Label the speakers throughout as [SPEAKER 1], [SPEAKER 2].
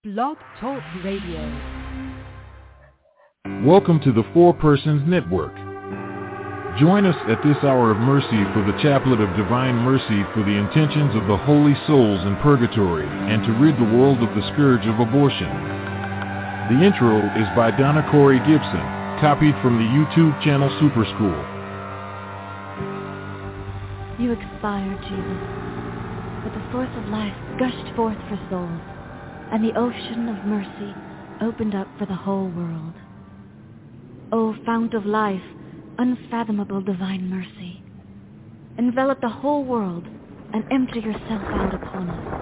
[SPEAKER 1] Blog Talk Radio.
[SPEAKER 2] Welcome to the Four Persons Network. Join us at this hour of mercy for the Chaplet of Divine Mercy for the intentions of the holy souls in purgatory and to rid the world of the scourge of abortion. The intro is by Donna Corey Gibson, copied from the YouTube channel Super School.
[SPEAKER 3] You expired, Jesus, but the source of life gushed forth for souls, and the ocean of mercy opened up for the whole world. O fount of life, unfathomable divine mercy, envelop the whole world and empty yourself out upon us.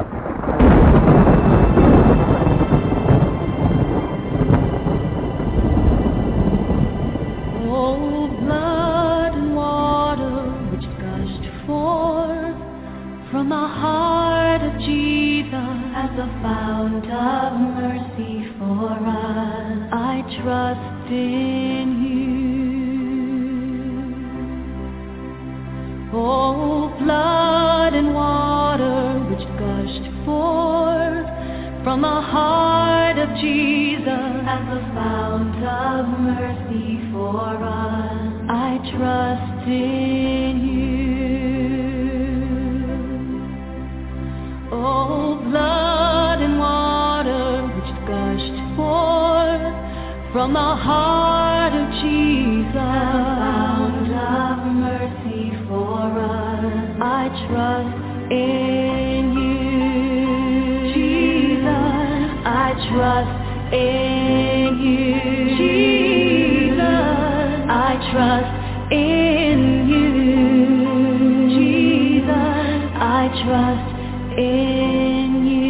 [SPEAKER 4] O blood and water which gushed forth from the heart of Jesus as a fount of mercy for us, I trust in you. O blood and water which gushed forth from the heart of Jesus as a fount of mercy for us, I trust in you. O blood and water which gushed forth from the heart of Jesus, fount of mercy for us, I trust in you. Jesus, I trust in you. Jesus, I trust in you. Jesus, I trust in you.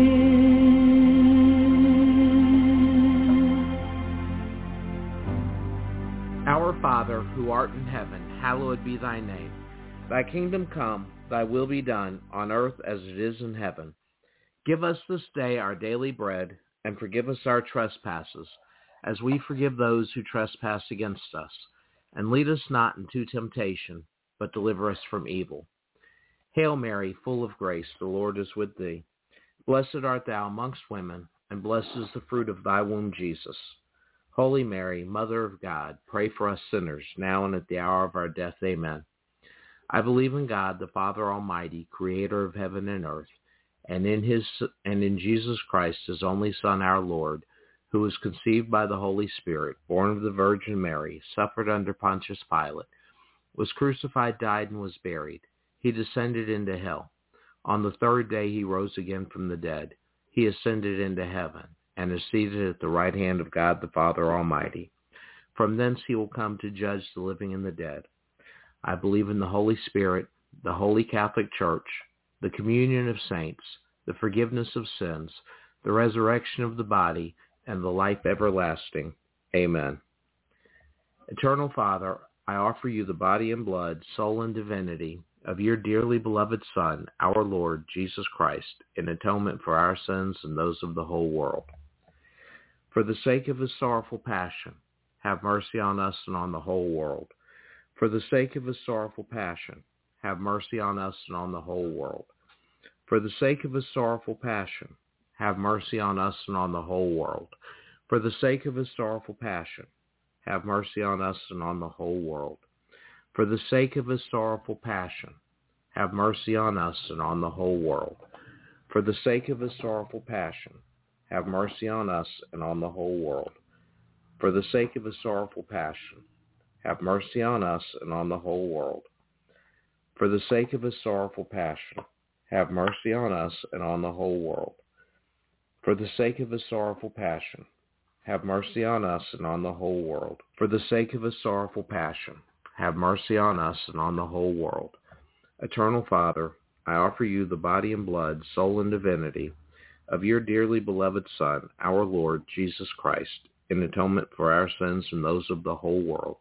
[SPEAKER 5] Our Father, who art in heaven, hallowed be thy name. Thy kingdom come, thy will be done, on earth as it is in heaven. Give us this day our daily bread, and forgive us our trespasses, as we forgive those who trespass against us. And lead us not into temptation, but deliver us from evil. Hail Mary, full of grace, the Lord is with thee. Blessed art thou amongst women, and blessed is the fruit of thy womb, Jesus. Holy Mary, Mother of God, pray for us sinners, now and at the hour of our death. Amen. I believe in God, the Father Almighty, creator of heaven and earth, and in Jesus Christ, his only Son, our Lord, who was conceived by the Holy Spirit, born of the Virgin Mary, suffered under Pontius Pilate, was crucified, died, and was buried. He descended into hell. On the third day he rose again from the dead. He ascended into heaven, and is seated at the right hand of God the Father Almighty. From thence he will come to judge the living and the dead. I believe in the Holy Spirit, the Holy Catholic Church, the communion of saints, the forgiveness of sins, the resurrection of the body, and the life everlasting. Amen. Eternal Father, I offer you the body and blood, soul and divinity of your dearly beloved Son, our Lord Jesus Christ, in atonement for our sins and those of the whole world. For the sake of his sorrowful passion, have mercy on us and on the whole world. For the sake of his sorrowful passion, have mercy on us and on the whole world. For the sake of his sorrowful passion, have mercy on us and on the whole world. For the sake of his sorrowful passion, have mercy on us and on the whole world. For the sake of his sorrowful passion, have mercy on us and on the whole world. For the sake of his sorrowful passion, have mercy on us and on the whole world. For the sake of his sorrowful passion, have mercy on us and on the whole world. For the sake of his sorrowful passion, have mercy on us and on the whole world. For the sake of his sorrowful passion, have mercy on us and on the whole world. For the sake of his sorrowful passion, have mercy on us and on the whole world. Eternal Father, I offer you the body and blood, soul and divinity of your dearly beloved Son, our Lord Jesus Christ, in atonement for our sins and those of the whole world.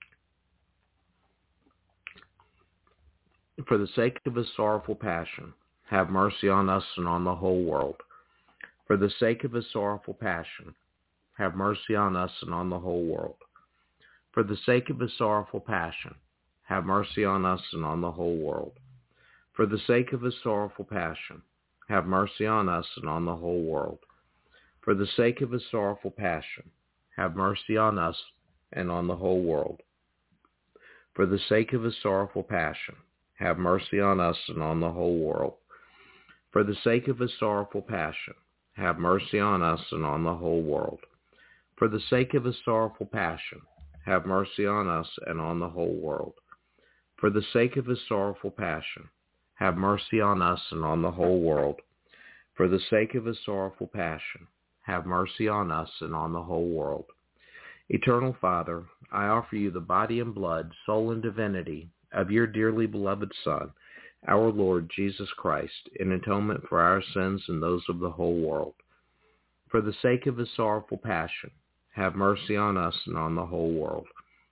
[SPEAKER 5] For the sake of his sorrowful passion, have mercy on us and on the whole world. For the sake of his sorrowful passion, have mercy on us and on the whole world. For the sake of his sorrowful passion, have mercy on us and on the whole world. For the sake of his sorrowful passion, have mercy on us and on the whole world. For the sake of his sorrowful passion, have mercy on us and on the whole world. For the sake of his sorrowful passion, have mercy on us and on the whole world. For the sake of his sorrowful passion, have mercy on us and on the whole world. For the sake of his sorrowful passion, have mercy on us and on the whole world. For the sake of his sorrowful passion, have mercy on us and on the whole world. For the sake of his sorrowful passion, have mercy on us and on the whole world. Eternal Father, I offer you the body and blood, soul and divinity of your dearly beloved Son, our Lord Jesus Christ, in atonement for our sins and those of the whole world. For the sake of his sorrowful passion, have mercy on us and on the whole world.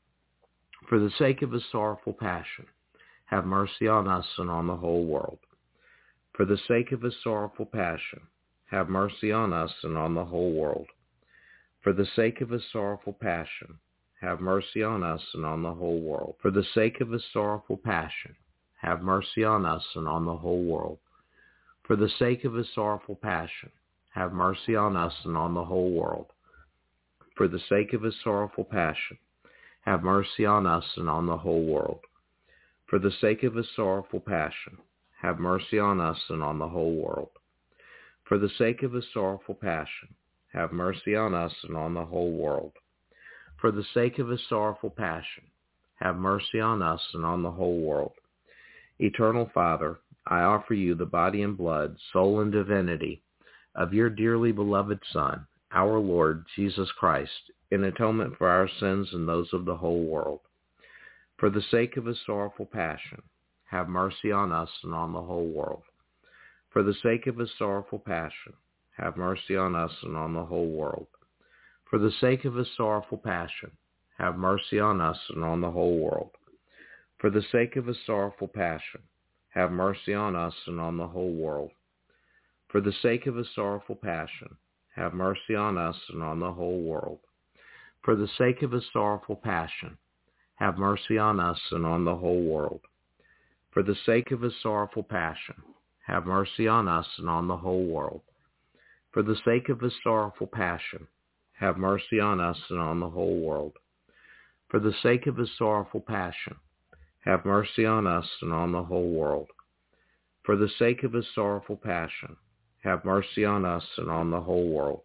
[SPEAKER 5] For the sake of his sorrowful passion, have mercy on us and on the whole world. For the sake of his sorrowful passion, have mercy on us and on the whole world. For the sake of his sorrowful passion, have mercy on us and on the whole world. For the sake of his sorrowful passion, have mercy on us and on the whole world. For the sake of his sorrowful passion, have mercy on us and on the whole world. For the sake of his sorrowful passion, have mercy on us and on the whole world. For the sake of his sorrowful passion, have mercy on us and on the whole world. For the sake of his sorrowful passion, have mercy on us and on the whole world. For the sake of his sorrowful passion, have mercy on us and on the whole world. Eternal Father, I offer you the body and blood, soul and divinity of your dearly beloved Son, our Lord Jesus Christ, in atonement for our sins and those of the whole world. For the sake of his sorrowful passion, have mercy on us and on the whole world. For the sake of his sorrowful passion, have mercy on us and on the whole world. For the sake of his sorrowful passion, have mercy on us and on the whole world. For the sake of his sorrowful passion, have mercy on us and on the whole world. For the sake of his sorrowful passion, have mercy on us and on the whole world. For the sake of his sorrowful passion, have mercy on us and on the whole world. For the sake of his sorrowful passion, have mercy on us and on the whole world. For the sake of his sorrowful passion, have mercy on us and on the whole world. For the sake of his sorrowful passion, have mercy on us and on the whole world. For the sake of his sorrowful passion, have mercy on us and on the whole world.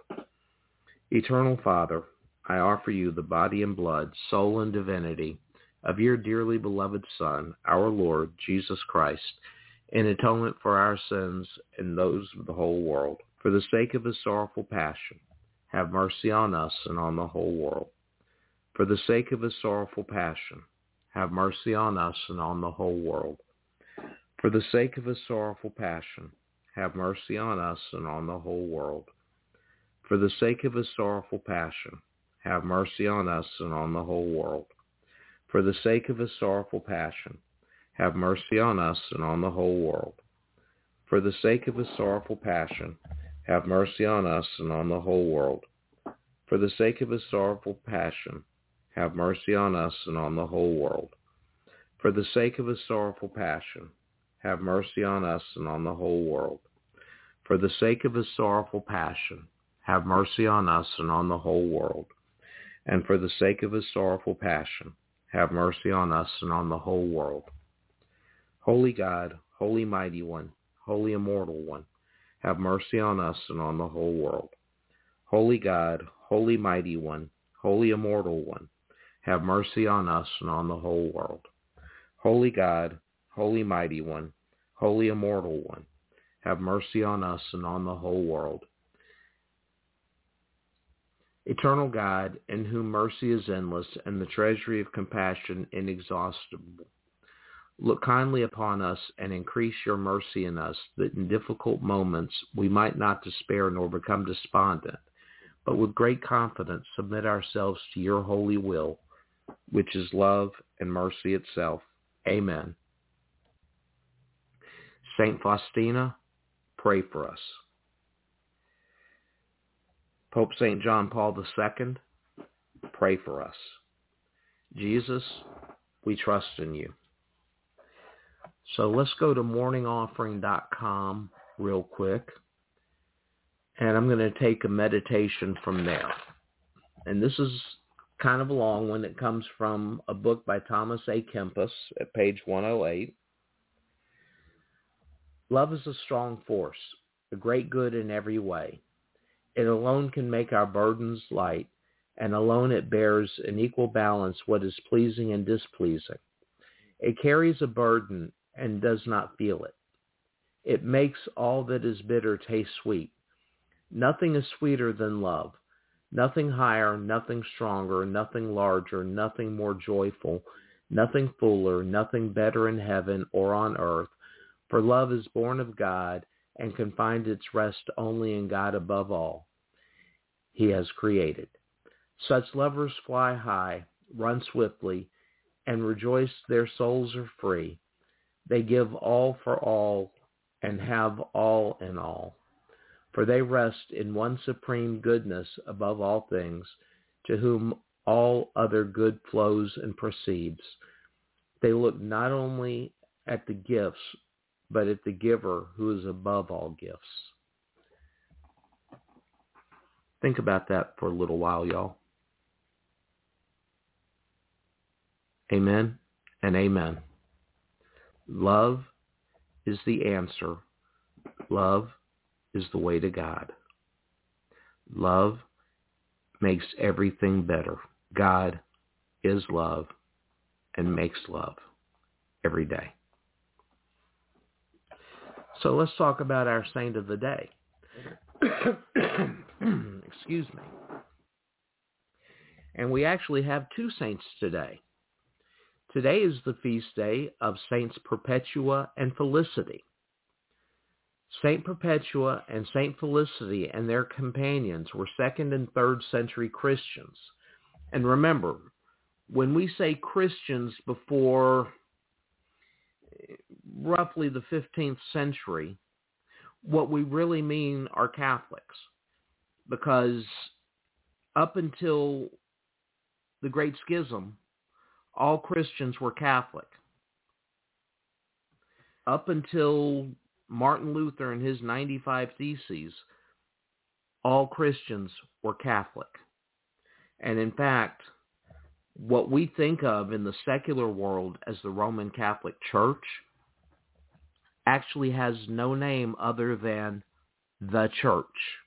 [SPEAKER 5] Eternal Father, I offer you the body and blood, soul and divinity of your dearly beloved Son, our Lord Jesus Christ, in atonement for our sins and those of the whole world. For the sake of his sorrowful passion, have mercy on us and on the whole world. For the sake of his sorrowful passion, have mercy on us and on the whole world. For the sake of his sorrowful passion, have mercy on us and on the whole world. For the sake of his sorrowful passion, have mercy on us and on the whole world. For the sake of his sorrowful passion, have mercy on us and on the whole world. For the sake of his sorrowful passion, have mercy on us and on the whole world. For the sake of his sorrowful passion, have mercy on us and on the whole world. For the sake of his sorrowful passion, have mercy on us and on the whole world. For the sake of his sorrowful passion, have mercy on us and on the whole world. And for the sake of his sorrowful passion, have mercy on us and on the whole world. Holy God, Holy Mighty One, Holy Immortal One, have mercy on us and on the whole world. Holy God, Holy Mighty One, Holy Immortal One, have mercy on us and on the whole world. Holy God, Holy Mighty One, Holy Immortal One, have mercy on us and on the whole world. Eternal God, in whom mercy is endless and the treasury of compassion inexhaustible, look kindly upon us and increase your mercy in us, that in difficult moments we might not despair nor become despondent, but with great confidence submit ourselves to your holy will, which is love and mercy itself. Amen. Saint Faustina, pray for us. Pope St. John Paul II, pray for us. Jesus, we trust in you. So let's go to morningoffering.com real quick. And I'm going to take a meditation from there. And this is kind of a long one. It comes from a book by Thomas A. Kempis at page 108. Love is a strong force, a great good in every way. It alone can make our burdens light, and alone it bears in equal balance what is pleasing and displeasing. It carries a burden and does not feel it. It makes all that is bitter taste sweet. Nothing is sweeter than love. Nothing higher, nothing stronger, nothing larger, nothing more joyful, nothing fuller, nothing better in heaven or on earth. For love is born of God and can find its rest only in God above all He has created. Such lovers fly high, run swiftly, and rejoice their souls are free. They give all for all and have all in all. For they rest in one supreme goodness above all things, to whom all other good flows and proceeds. They look not only at the gifts, but at the giver who is above all gifts. Think about that for a little while, y'all. Amen and amen. Love is the answer. Love is the way to God. Love makes everything better. God is love and makes love every day. So let's talk about our saint of the day. Excuse me. And we actually have two saints today. Today is the feast day of Saints Perpetua and Felicity. Saint Perpetua and Saint Felicity and their companions were 2nd and 3rd century Christians. And remember, when we say Christians before roughly the 15th century, what we really mean are Catholics. Because up until the Great Schism, all Christians were Catholic. Up until Martin Luther and his 95 Theses, all Christians were Catholic. And in fact, what we think of in the secular world as the Roman Catholic Church actually has no name other than the Church.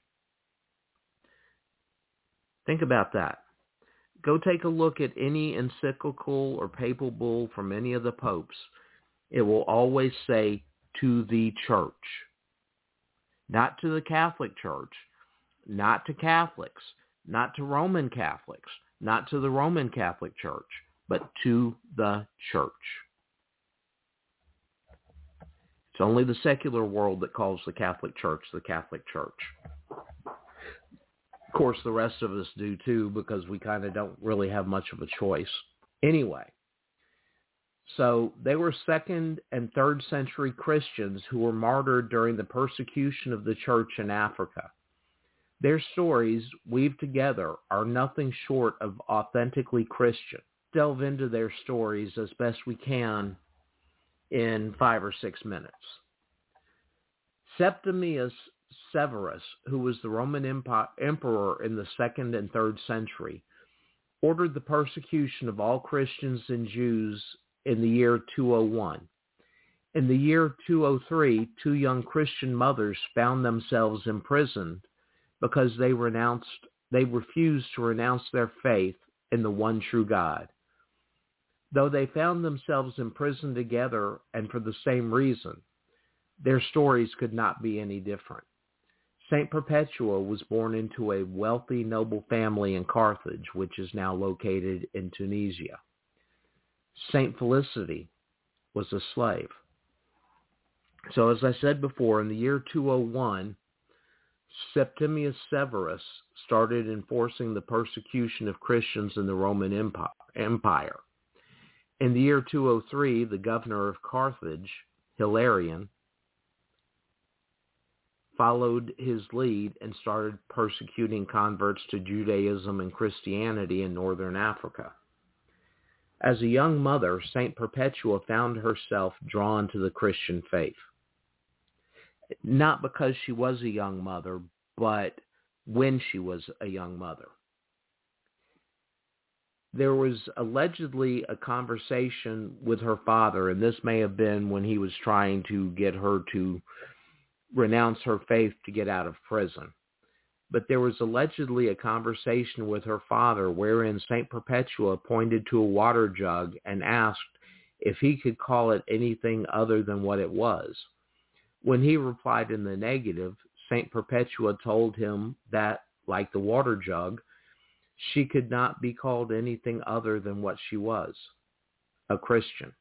[SPEAKER 5] Think about that. Go take a look at any encyclical or papal bull from any of the popes. It will always say, to the Church. Not to the Catholic Church, not to Catholics, not to Roman Catholics, not to the Roman Catholic Church, but to the Church. It's only the secular world that calls the Catholic Church the Catholic Church. Of course, the rest of us do too, because we kind of don't really have much of a choice. Anyway, so they were 2nd and 3rd century Christians who were martyred during the persecution of the church in Africa. Their stories, weaved together, are nothing short of authentically Christian. Delve into their stories as best we can in 5 or 6 minutes. Septimius Severus, who was the Roman emperor in the 2nd and 3rd century, ordered the persecution of all Christians and Jews in the year 201. In the year 203, 2 young Christian mothers found themselves imprisoned because they refused to renounce their faith in the one true God. Though they found themselves imprisoned together and for the same reason, their stories could not be any different. Saint Perpetua was born into a wealthy, noble family in Carthage, which is now located in Tunisia. Saint Felicity was a slave. So as I said before, in the year 201, Septimius Severus started enforcing the persecution of Christians in the Roman Empire. In the year 203, the governor of Carthage, Hilarion, followed his lead and started persecuting converts to Judaism and Christianity in northern Africa. As a young mother, Saint Perpetua found herself drawn to the Christian faith. Not because she was a young mother, but when she was a young mother. There was allegedly a conversation with her father, and this may have been when he was trying to get her to renounce her faith to get out of prison. But there was allegedly a conversation with her father wherein St. Perpetua pointed to a water jug and asked if he could call it anything other than what it was. When he replied in the negative, St. Perpetua told him that, like the water jug, she could not be called anything other than what she was, a Christian.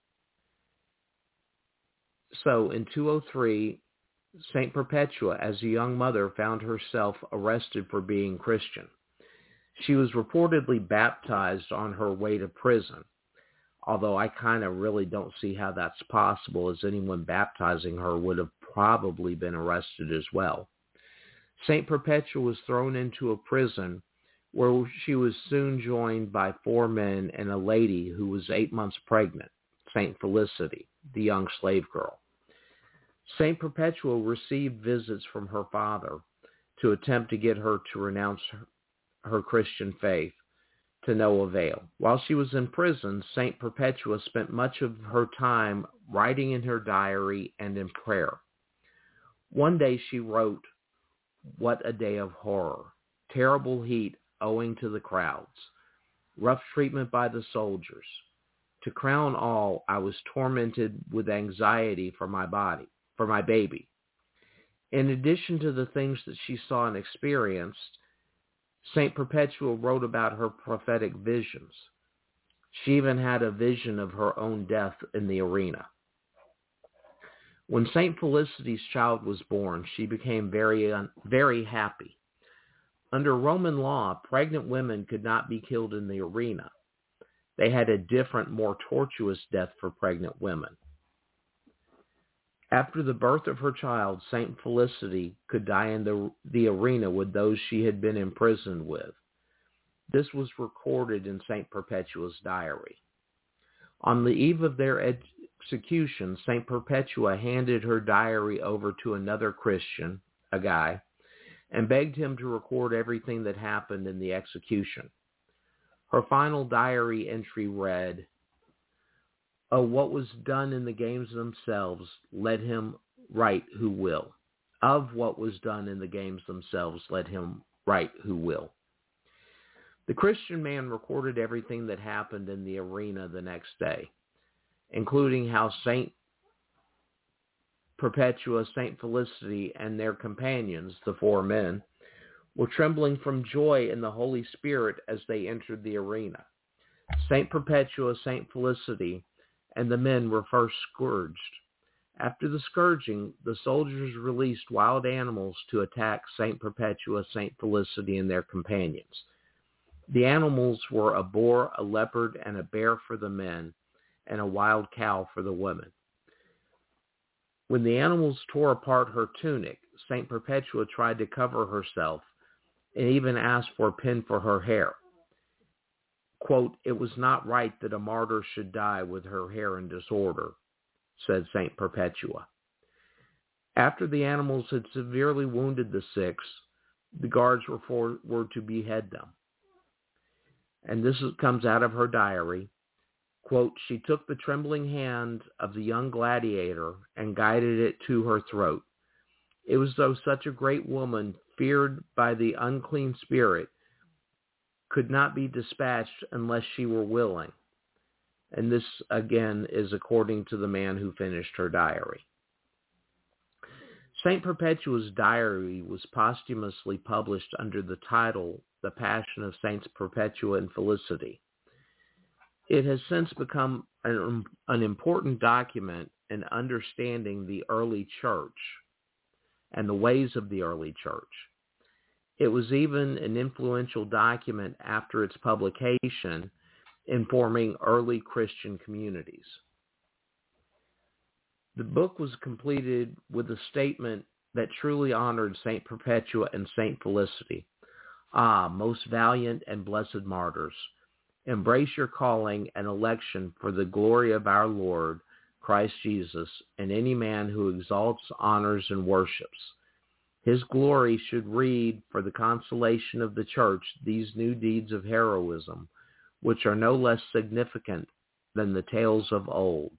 [SPEAKER 5] So in 203, St. Perpetua, as a young mother, found herself arrested for being Christian. She was reportedly baptized on her way to prison, although I kind of really don't see how that's possible, as anyone baptizing her would have probably been arrested as well. St. Perpetua was thrown into a prison where she was soon joined by 4 men and a lady who was 8 months pregnant, St. Felicity, the young slave girl. St. Perpetua received visits from her father to attempt to get her to renounce her Christian faith, to no avail. While she was in prison, St. Perpetua spent much of her time writing in her diary and in prayer. One day she wrote, "What a day of horror, terrible heat owing to the crowds, rough treatment by the soldiers. To crown all, I was tormented with anxiety for my baby." In addition to the things that she saw and experienced, St. Perpetua wrote about her prophetic visions. She even had a vision of her own death in the arena. When St. Felicity's child was born, she became very happy. Under Roman law, pregnant women could not be killed in the arena. They had a different, more tortuous death for pregnant women. After the birth of her child, St. Felicity could die in the arena with those she had been imprisoned with. This was recorded in St. Perpetua's diary. On the eve of their execution, St. Perpetua handed her diary over to another Christian, a guy, and begged him to record everything that happened in the execution. Her final diary entry read, "Oh, what was done in the games themselves, let him write who will. Of what was done in the games themselves, let him write who will." The Christian man recorded everything that happened in the arena the next day, including how St. Perpetua, St. Felicity, and their companions, the 4 men, were trembling from joy in the Holy Spirit as they entered the arena. St. Perpetua, St. Felicity, and the men were first scourged. After the scourging, the soldiers released wild animals to attack St. Perpetua, St. Felicity, and their companions. The animals were a boar, a leopard, and a bear for the men, and a wild cow for the women. When the animals tore apart her tunic, St. Perpetua tried to cover herself and even asked for a pin for her hair. Quote, "It was not right that a martyr should die with her hair in disorder," said St. Perpetua. After the animals had severely wounded the 6, the guards were to behead them. And this comes out of her diary. Quote, "She took the trembling hand of the young gladiator and guided it to her throat. It was though such a great woman, feared by the unclean spirit, could not be dispatched unless she were willing." And this, again, is according to the man who finished her diary. St. Perpetua's diary was posthumously published under the title, The Passion of Saints Perpetua and Felicity. It has since become an important document in understanding the early church and the ways of the early church. It was even an influential document after its publication in forming early Christian communities. The book was completed with a statement that truly honored St. Perpetua and St. Felicity. "Ah, most valiant and blessed martyrs, embrace your calling and election for the glory of our Lord, Christ Jesus, and any man who exalts, honors, and worships. His glory should read for the consolation of the church these new deeds of heroism, which are no less significant than the tales of old.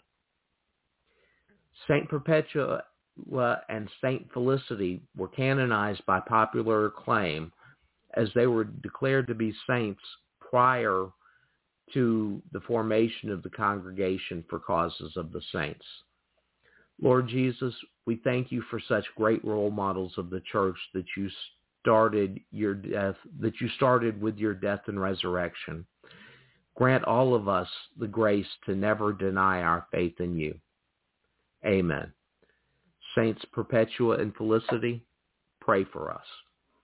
[SPEAKER 5] Saint Perpetua and Saint Felicity were canonized by popular acclaim, as they were declared to be saints prior to the formation of the Congregation for Causes of the Saints. Lord Jesus, we thank you for such great role models of the church that you started with your death and resurrection. Grant all of us the grace to never deny our faith in you. Amen. Saints Perpetua and Felicity, pray for us.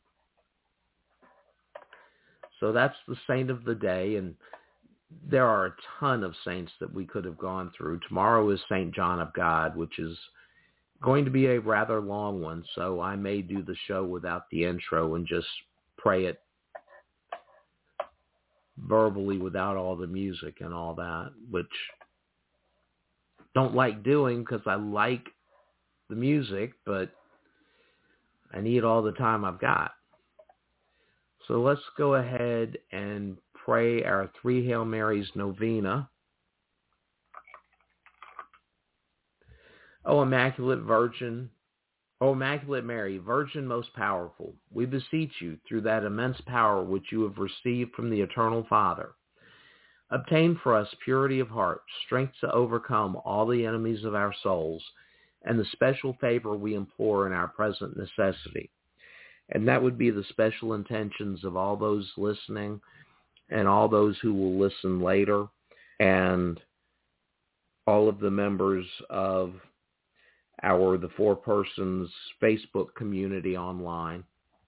[SPEAKER 5] So that's the saint of the day, and there are a ton of saints that we could have gone through. Tomorrow is St. John of God, which is going to be a rather long one, so I may do the show without the intro and just pray it verbally without all the music and all that, which I don't like doing because I like the music, but I need all the time I've got. So let's go ahead and pray our 3 Hail Marys novena. O Immaculate Mary, Virgin most powerful, we beseech you, through that immense power which you have received from the Eternal Father, obtain for us purity of heart, strength to overcome all the enemies of our souls, and the special favor we implore in our present necessity. And that would be the special intentions of all those listening and all those who will listen later, and all of the members of the 4 Persons Facebook community online.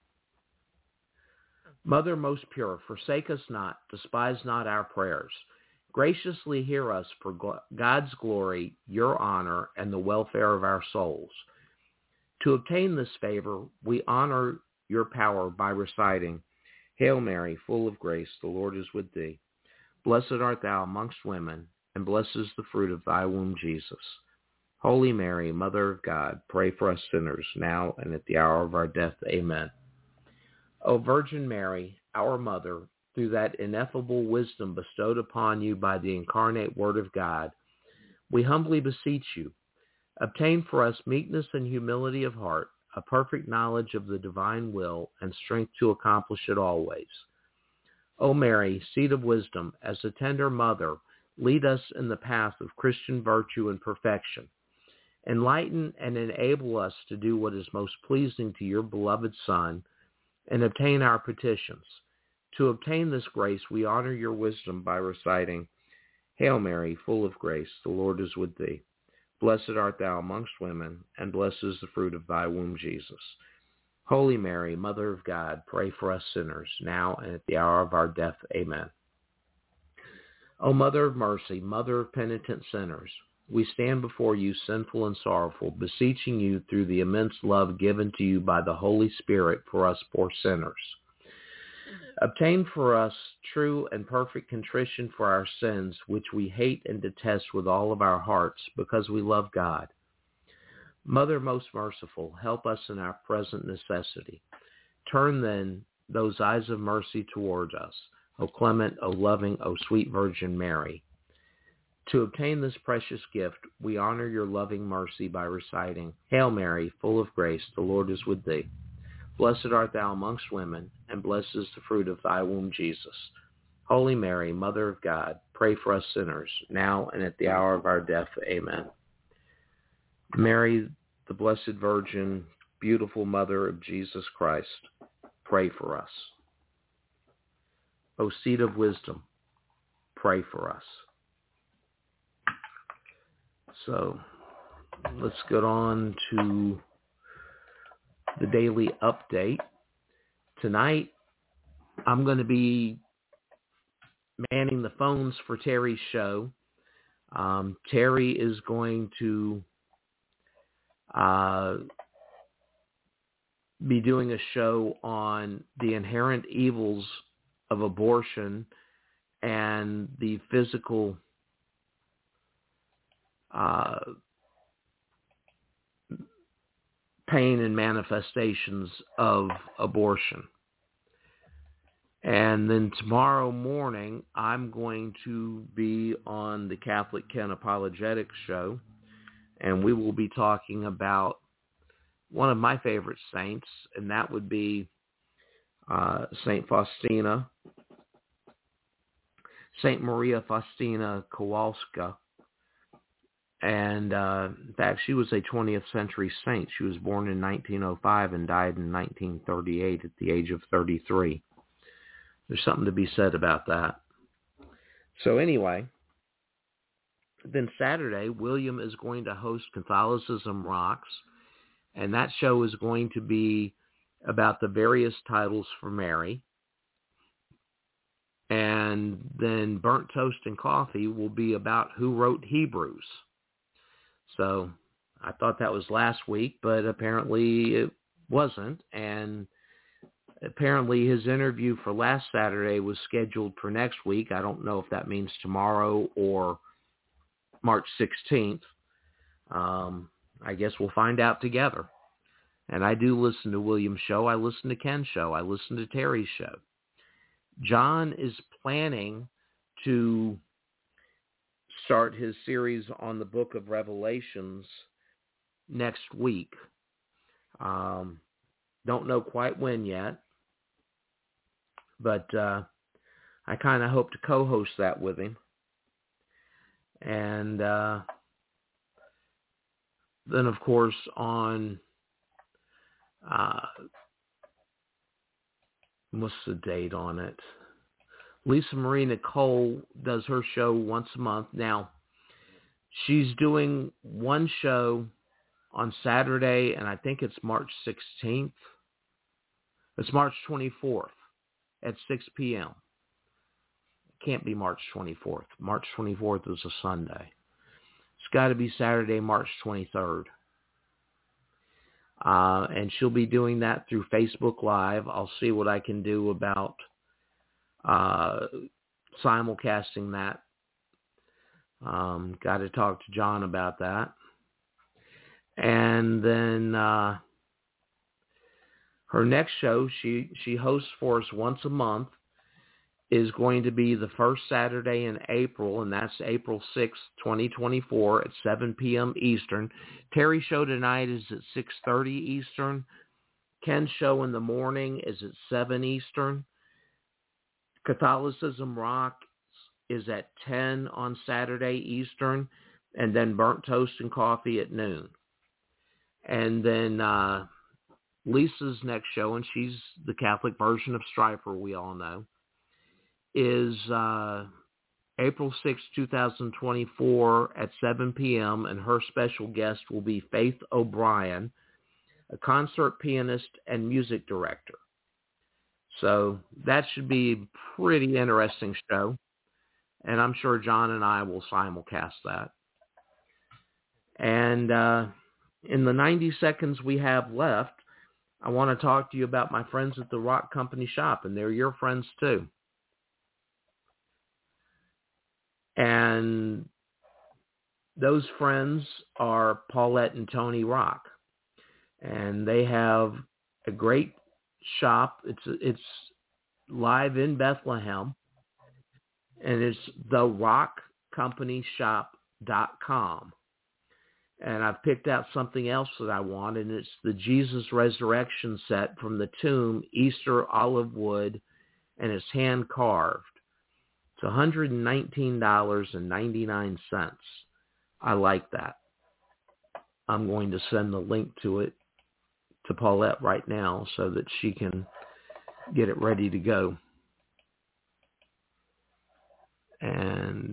[SPEAKER 5] Mother most pure, forsake us not, despise not our prayers. Graciously hear us for God's glory, your honor, and the welfare of our souls. To obtain this favor, we honor your power by reciting, Hail Mary, full of grace, the Lord is with thee. Blessed art thou amongst women, and blessed is the fruit of thy womb, Jesus. Holy Mary, Mother of God, pray for us sinners, now and at the hour of our death. Amen. O Virgin Mary, our Mother, through that ineffable wisdom bestowed upon you by the incarnate Word of God, we humbly beseech you, obtain for us meekness and humility of heart, a perfect knowledge of the divine will, and strength to accomplish it always. O Mary, seat of wisdom, as a tender mother, lead us in the path of Christian virtue and perfection. Enlighten and enable us to do what is most pleasing to your beloved Son, and obtain our petitions. To obtain this grace, we honor your wisdom by reciting, Hail Mary, full of grace, the Lord is with thee. Blessed art thou amongst women, and blessed is the fruit of thy womb, Jesus. Holy Mary, Mother of God, pray for us sinners, now and at the hour of our death. Amen. O Mother of mercy, Mother of penitent sinners, we stand before you sinful and sorrowful, beseeching you through the immense love given to you by the Holy Spirit for us poor sinners. Obtain for us true and perfect contrition for our sins, which we hate and detest with all of our hearts, because we love God. Mother most merciful, help us in our present necessity. Turn then those eyes of mercy toward us, O clement, O loving, O sweet Virgin Mary. To obtain this precious gift, we honor your loving mercy by reciting, Hail Mary, full of grace, the Lord is with thee. Blessed art thou amongst women, and blessed is the fruit of thy womb, Jesus. Holy Mary, Mother of God, pray for us sinners, now and at the hour of our death. Amen. Mary, the Blessed Virgin, beautiful Mother of Jesus Christ, pray for us. O seat of wisdom, pray for us. So let's get on to the daily update. Tonight, I'm going to be manning the phones for Terry's show. Terry is going to be doing a show on the inherent evils of abortion and the physical pain and manifestations of abortion. And then tomorrow morning, I'm going to be on the Catholic Ken Apologetics show, and we will be talking about one of my favorite saints, and that would be Saint Faustina, Saint Maria Faustina Kowalska. And in fact, she was a 20th century saint. She was born in 1905 and died in 1938 at the age of 33. There's something to be said about that. So anyway, then Saturday, William is going to host Catholicism Rocks, and that show is going to be about the various titles for Mary. And then Burnt Toast and Coffee will be about who wrote Hebrews. So I thought that was last week, but apparently it wasn't. And apparently his interview for last Saturday was scheduled for next week. I don't know if that means tomorrow or March 16th. I guess we'll find out together. And I do listen to William's show. I listen to Ken's show. I listen to Terry's show. John is planning to start his series on the book of Revelations next week. Don't know quite when yet, but I kind of hope to co-host that with him. And then, of course, on what's the date on it? Lisa Marie Nicole does her show once a month. Now, she's doing one show on Saturday, and I think it's March 16th. It's March 24th at 6 p.m. It can't be March 24th. March 24th is a Sunday. It's got to be Saturday, March 23rd. And she'll be doing that through Facebook Live. I'll see what I can do about simulcasting that. Got to talk to John about that. And then her next show, she hosts for us once a month, is going to be the first Saturday in April, and that's April 6th, 2024 at 7 p.m. Eastern. Terry's show tonight is at 6:30 Eastern. Ken's show in the morning is at 7 Eastern. Catholicism Rocks is at 10 on Saturday Eastern, and then Burnt Toast and Coffee at noon. And then Lisa's next show, and she's the Catholic version of Striper, we all know, is April 6, 2024 at 7 p.m., and her special guest will be Faith O'Brien, a concert pianist and music director. So that should be a pretty interesting show, and I'm sure John and I will simulcast that. And in the 90 seconds we have left, I want to talk to you about my friends at the Rock Company Shop, and they're your friends too. And those friends are Paulette and Tony Rock. And they have a great shop. It's live in Bethlehem. And it's therockcompanyshop.com. And I've picked out something else that I want, and it's the Jesus Resurrection set from the tomb, Easter olive wood, and it's hand carved. It's $119.99. I like that. I'm going to send the link to it to Paulette right now so that she can get it ready to go. And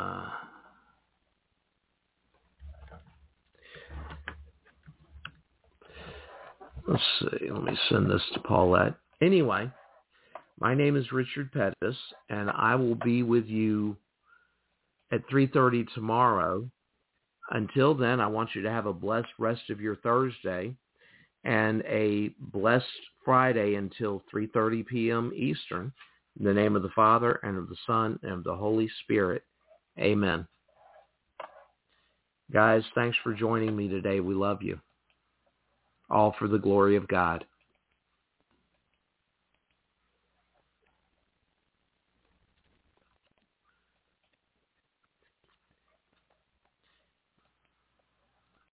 [SPEAKER 5] let's see. Let me send this to Paulette. Anyway, my name is Richard Pettis, and I will be with you at 3:30 tomorrow. Until then, I want you to have a blessed rest of your Thursday and a blessed Friday until 3:30 p.m. Eastern. In the name of the Father, and of the Son, and of the Holy Spirit. Amen. Guys, thanks for joining me today. We love you. all for the glory of God.